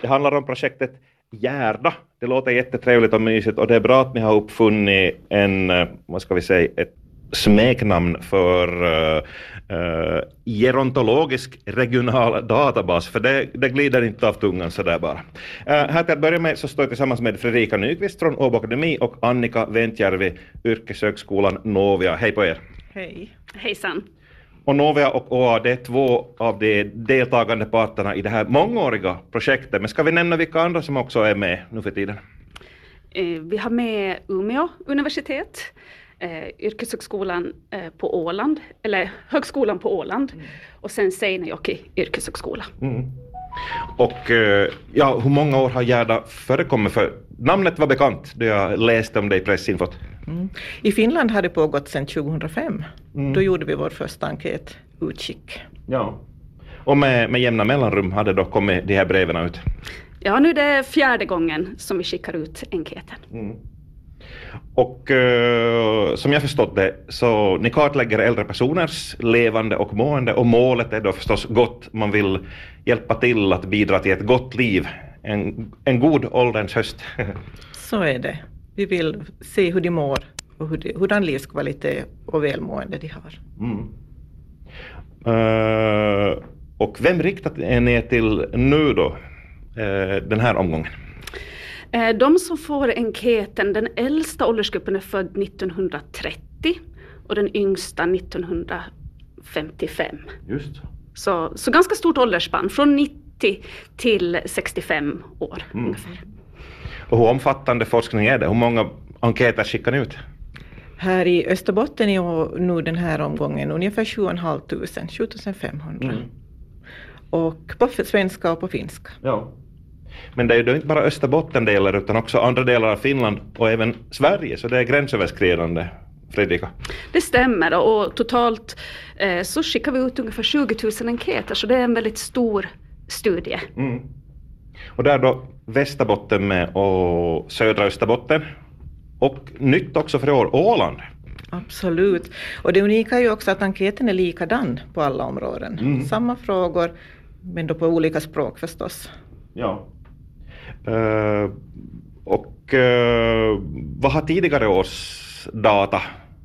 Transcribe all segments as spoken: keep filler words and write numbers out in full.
Det handlar om projektet Gärda. Det låter jättetrevligt och mysigt och det är bra att ni har uppfunnit en, vad ska vi säga, ett smeknamn för uh, uh, gerontologisk regional databas, för det, det glider inte av tungan så där bara. Uh, här till att börja med så står jag tillsammans med Fredrika Nyqvist från Åbo Akademi och Annika Ventjärvi, Yrkeshögskolan Novia. Hej på er. Hej. Hejsan. Och Novia och Å A, det är två av de deltagande parterna i det här mångåriga projektet. Men ska vi nämna vilka andra som också är med nu för tiden? Eh, vi har med Umeå universitet, eh, Yrkeshögskolan eh, på Åland, eller Högskolan på Åland, mm. och sen Seinäjoki Yrkeshögskola. Mm. Och eh, ja, hur många år har Gärda förekommit? För namnet var bekant då jag läste om det i pressinfot. Mm. I Finland har det pågått sedan tjugohundrafem. Mm. Då gjorde vi vår första enkät utskick. Ja. Och med, med jämna mellanrum hade då kommit de här breven ut? Ja, nu är det fjärde gången som vi skickar ut enkäten. Mm. Och uh, som jag förstått det så ni kartlägger äldre personers levande och mående, och målet är då förstås gott. Man vill hjälpa till att bidra till ett gott liv, en, en god ålderns höst. Så är det. Vi vill se hur de mår och hur de, hurdan livskvalitet och välmående de har. Mm. Uh, och vem riktat är ni till nu då, uh, den här omgången? De som får enkäten, den äldsta åldersgruppen är född nittonhundratrettio och den yngsta nittonhundrafemtiofem. Just. Så, så ganska stort åldersspann, från nittio till sextiofem år mm. ungefär. Och hur omfattande forskning är det? Hur många enkäter skickar ni ut? Här i Österbotten är nu den här omgången ungefär sju tusen femhundra, sju tusen femhundra. Mm. Och på svenska och på finska. Ja. Men det är ju inte bara Österbotten delar utan också andra delar av Finland och även Sverige, så det är gränsöverskridande, Fredrika. Det stämmer, och totalt eh, så skickar vi ut ungefär tjugo tusen enkäter, så det är en väldigt stor studie. Mm. Och där då Västerbotten med och södra Österbotten och nytt också för i år, Åland. Absolut, och det unika är ju också att enkäten är likadan på alla områden. Mm. Samma frågor, men då på olika språk förstås. Ja. Uh, och uh, vad har tidigare års data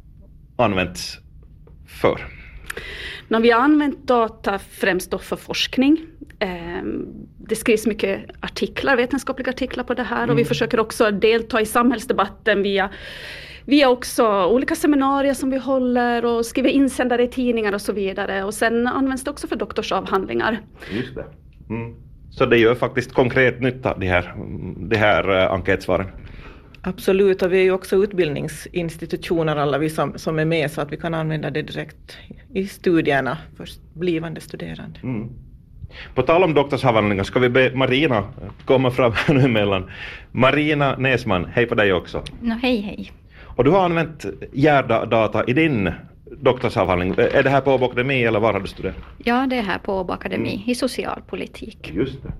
använts för? När vi har använt data främst då för forskning. Eh, det skrivs mycket artiklar, vetenskapliga artiklar på det här. Mm. Och vi försöker också delta i samhällsdebatten via, via också olika seminarier som vi håller och skriver insändare i tidningar och så vidare. Och sen används det också för doktorsavhandlingar. Just det. Mm. Så det gör faktiskt konkret nytta, de här, de här uh, enkätsvaren. Absolut, och vi är ju också utbildningsinstitutioner alla vi som, som är med, så att vi kan använda det direkt i studierna för blivande studerande. Mm. På tal om doktorsavhandlingar ska vi be Marina komma fram nu emellan. Marina Näsman, hej på dig också. No, hej hej. Och du har använt Gärda-data i din doktorsavhandling. Är det här på Åbo Akademi eller var har du studerat? Ja, det är här på Åbo Akademi mm. i socialpolitik. Just det.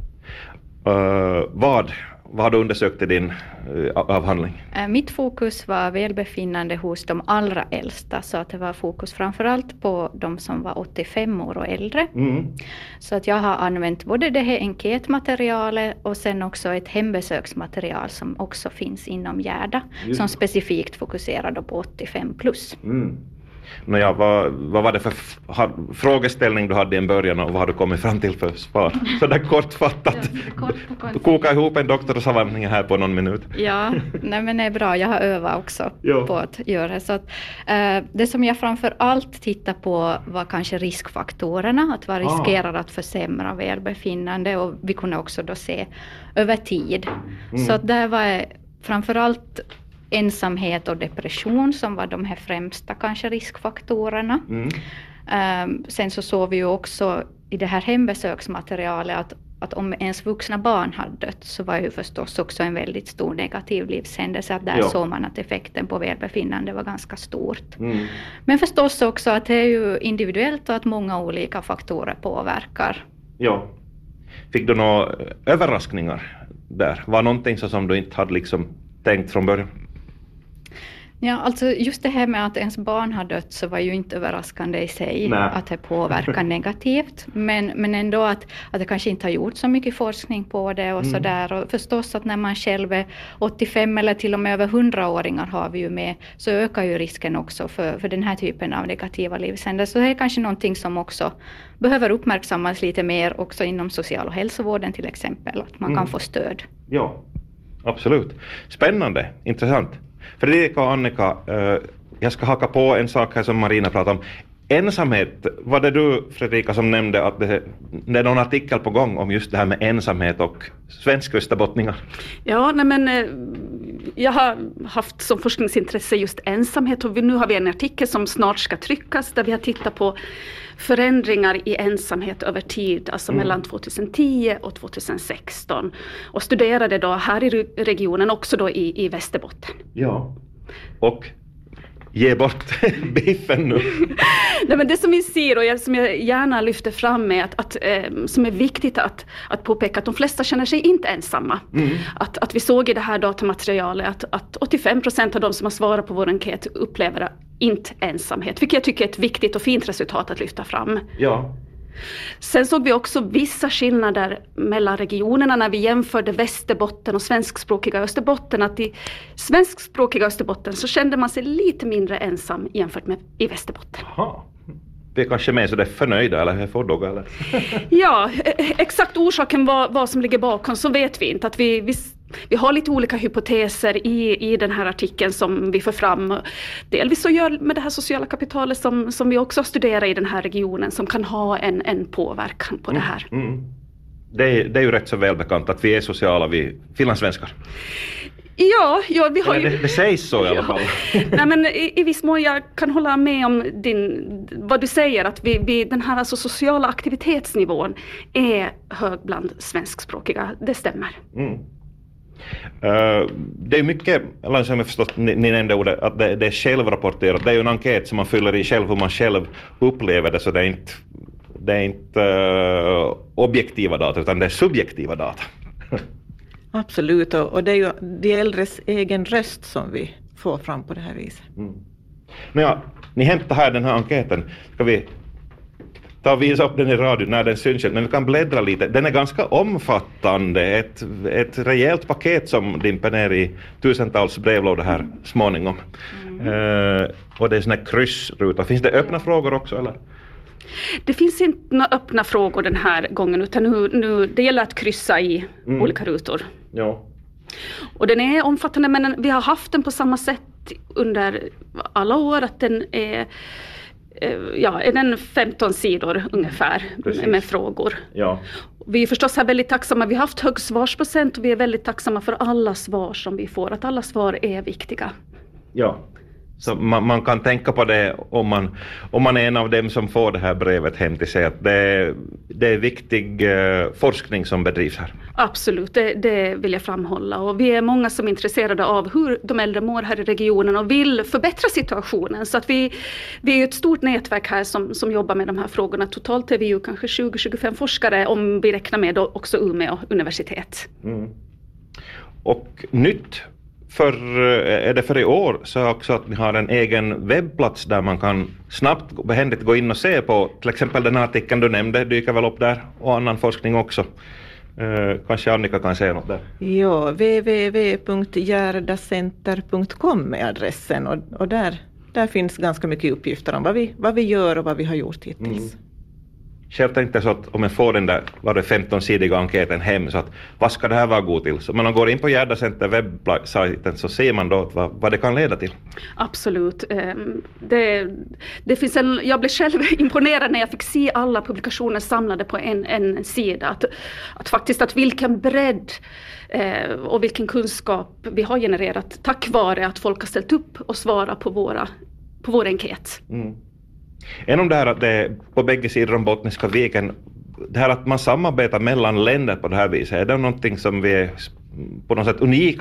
Uh, vad, vad har du undersökt i din uh, avhandling? Uh, mitt fokus var välbefinnande hos de allra äldsta, så att det var fokus framförallt på de som var åttiofem år och äldre. Mm. Så att jag har använt både det här enkätmaterialet och sen också ett hembesöksmaterial som också finns inom Gärda, Just. som specifikt fokuserar då på åttiofem plus. Mm. Nåja, vad, vad var det för f- ha, frågeställning du hade i en början och vad har du kommit fram till för svar? Så där kortfattat. Ja, kort kort. Koka ihop en doktorsavhandling här på någon minut. Ja, nej men det är bra. Jag har övat också jo. på att göra det. Så att, uh, det som jag framför allt tittar på var kanske riskfaktorerna. Att vad riskerar ah. att försämra välbefinnande, och vi kunde också då se över tid. Mm. Så att det var framför allt ensamhet och depression som var de här främsta kanske riskfaktorerna. Mm. Um, sen så såg vi ju också i det här hembesöksmaterialet att, att om ens vuxna barn hade dött, så var ju förstås också en väldigt stor negativ livshändelse. Att där ja. såg man att effekten på välbefinnande var ganska stort. Mm. Men förstås också att det är ju individuellt och att många olika faktorer påverkar. Ja. Fick du några överraskningar där? Var någonting så som du inte hade liksom tänkt från början? Ja, alltså just det här med att ens barn har dött så var ju inte överraskande i sig. Nej. Att det påverkar negativt. Men, men ändå att, att det kanske inte har gjort så mycket forskning på det och mm. sådär. Och förstås att när man själv är åttiofem eller till och med över hundra-åringar har vi ju med, så ökar ju risken också för, för den här typen av negativa livshändelser. Så det är kanske någonting som också behöver uppmärksammas lite mer också inom social- och hälsovården till exempel. Att man mm. kan få stöd. Ja, absolut. Spännande, intressant. Fredrika och Annika, eh, jag ska haka på en sak här som Marina pratade om. Ensamhet, var det du Fredrika som nämnde att det, det är någon artikel på gång om just det här med ensamhet och svensk-österbottningar? Ja, nej men jag har haft som forskningsintresse just ensamhet och nu har vi en artikel som snart ska tryckas där vi har tittat på förändringar i ensamhet över tid, alltså mm. mellan tjugohundratio och tjugohundrasexton och studerade då här i regionen också då i, i Västerbotten. Ja, och ge bort biffen nu. Nej, men det som vi ser och jag, som jag gärna lyfter fram är att, att eh, som är viktigt att, att påpeka att de flesta känner sig inte ensamma. Mm. Att, att vi såg i det här datamaterialet att, att åttiofem procent av de som har svarat på vår enkät upplever inte ensamhet. Vilket jag tycker är ett viktigt och fint resultat att lyfta fram. Ja. Sen såg vi också vissa skillnader mellan regionerna när vi jämförde Västerbotten och svenskspråkiga Österbotten. Att i svenskspråkiga Österbotten så kände man sig lite mindre ensam jämfört med i Västerbotten. Aha. Vi är kanske med så det är förnöjda eller fördoga eller? Ja, exakt orsaken vad, vad som ligger bakom så vet vi inte. Att vi, vi, vi har lite olika hypoteser i, i den här artikeln som vi får fram. Delvis så gör med det här sociala kapitalet som, som vi också studerar i den här regionen som kan ha en, en påverkan på mm, det här. Mm. Det, är, det är ju rätt så välbekant att vi är sociala, vi finlandssvenskar. Ja, ja, vi har ju... Det, det sägs så i alla fall. Ja. Nej, men i, i viss mån jag kan hålla med om din, vad du säger att vi, vi, den här alltså sociala aktivitetsnivån är hög bland svenskspråkiga, det stämmer. Mm. Uh, det är mycket, eller som jag förstått, ni, ni nämnde ordet, att det, det är självrapporterat. Det är ju en enkät som man fyller i själv hur man själv upplever det, så det är inte, det är inte uh, objektiva data utan det är subjektiva data. Absolut, och det är ju de äldres egen röst som vi får fram på det här viset. Mm. Ja, ni hämtar här den här enkäten. Ska vi ta och visa upp den i radio när den syns, men vi kan bläddra lite. Den är ganska omfattande, ett, ett rejält paket som dimper ner i tusentals brevlådor här småningom. Mm. Uh, och det är såna här kryssrutor. Finns det öppna frågor också eller? Det finns inte några öppna frågor den här gången utan nu, nu det gäller att kryssa i mm. olika rutor. Ja. Och den är omfattande men vi har haft den på samma sätt under alla år att den är, ja, är den femton sidor ungefär med, med frågor. Ja. Vi är förstås här väldigt tacksamma, vi har haft hög svarsprocent och vi är väldigt tacksamma för alla svar som vi får, att alla svar är viktiga. Ja. Så man, man kan tänka på det om man, om man är en av dem som får det här brevet hem till sig, att det, det är viktig eh, forskning som bedrivs här. Absolut, det, det vill jag framhålla. Och vi är många som är intresserade av hur de äldre mår här i regionen och vill förbättra situationen. Så att vi, vi är ett stort nätverk här som, som jobbar med de här frågorna. Totalt är vi ju kanske tjugo till tjugofem forskare om vi räknar med också Umeå universitet. Mm. Och nytt för, är det för i år så också att ni har en egen webbplats där man kan snabbt och behändigt gå in och se på till exempel den artikeln du nämnde, dyker väl upp där och annan forskning också. Eh, kanske Annika kan säga något där. Ja, w w w punkt gärdacenter punkt com är adressen och, och där, där finns ganska mycket uppgifter om vad vi, vad vi gör och vad vi har gjort hittills. Mm. Själv tänkte så att om jag får den där var det femton-sidiga enkäten hem så att vad ska det här vara god till? Så om man går in på Gärdacenter webbsajten så ser man då vad, vad det kan leda till. Absolut. Det, det finns en, jag blev själv imponerad när jag fick se alla publikationer samlade på en, en sida. Att, att faktiskt att vilken bredd och vilken kunskap vi har genererat tack vare att folk har ställt upp och svarat på våra, på vår enkät. Mm. En om det här att det är på bägge sidor om Bottniska viken, det här att man samarbetar mellan länder på det här viset, är det någonting som vi är på något sätt unika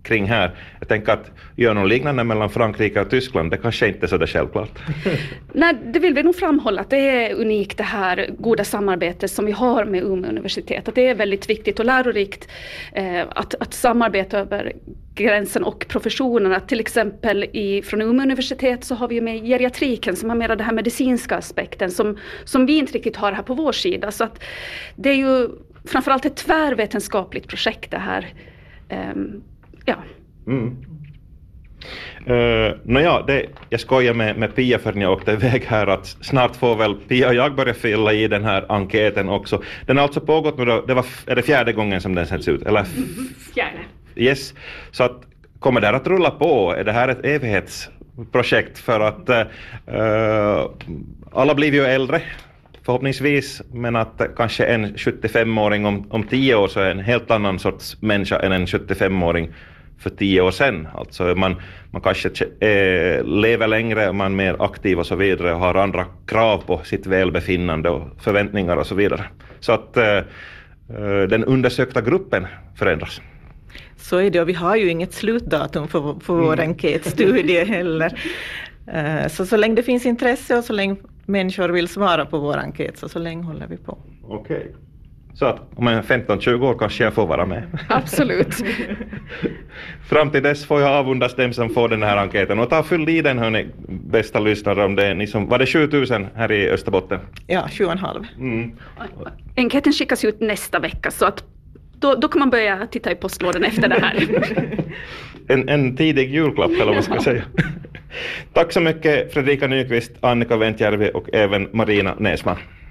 kring här. Jag tänker att göra något liknande mellan Frankrike och Tyskland, det kanske inte är så det självklart. Nej, det vill vi nog framhålla att det är unikt det här goda samarbetet som vi har med Umeå universitet. Att det är väldigt viktigt och lärorikt eh, att, att samarbeta över gränsen och professionerna. Till exempel i, från Umeå universitet så har vi med geriatriken som har mer den här medicinska aspekten som, som vi inte riktigt har här på vår sida. Så att det är ju framförallt ett tvärvetenskapligt projekt det här. Um, ja. Mm. Uh, Nåja, det, jag skojar med, med Pia för när jag åkte iväg här att snart får väl Pia och jag börja fylla i den här enkäten också. Den har alltså pågått nu då, det var, är det fjärde gången som den sänds ut? Eller? Fjärde. Yes, så att kommer det att rulla på? Är det här ett evighetsprojekt för att uh, alla blir ju äldre förhoppningsvis, men att kanske en sjuttiofemåring om, om tio år så är en helt annan sorts människa än en sjuttiofemåring för tio år sedan. Alltså man, man kanske äh, lever längre, man är mer aktiv och så vidare och har andra krav på sitt välbefinnande och förväntningar och så vidare. Så att äh, den undersökta gruppen förändras. Så är det, och vi har ju inget slutdatum för, för vår mm. enkätstudie heller. Uh, så så länge det finns intresse och så länge människor vill svara på vår enkät så så länge håller vi på. Okej. Okay. Så att om en femton tjugo år kanske jag får vara med. Absolut. Fram till dess får jag avundas dem som får den här enkäten. Och ta fyll i den, hörni, bästa lyssnare, om det är ni som, var det sjutusen här i Österbotten? Ja, sju och en halv. Mm. Enkäten skickas ut nästa vecka så att då, då kan man börja titta i postlådan efter det här. en, en tidig julklapp eller vad man ska säga. Tack så mycket Fredrika Nyqvist, Annika Ventjärvi och även Marina Näsman.